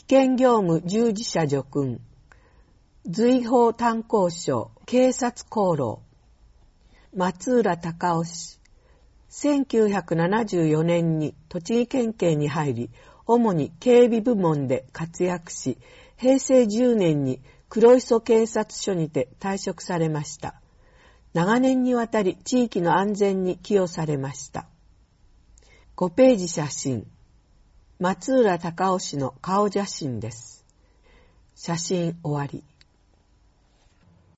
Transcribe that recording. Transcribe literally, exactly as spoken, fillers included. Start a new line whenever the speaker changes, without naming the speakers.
険業務従事者叙勲、随法炭鉱省警察功労。松浦隆夫氏、せんきゅうひゃくななじゅうよねんに栃木県警に入り、主に警備部門で活躍し、へいせいじゅうねんに黒磯警察署にて退職されました。長年にわたり地域の安全に寄与されました。ごページ写真。松浦隆夫氏の顔写真です。写真終わり。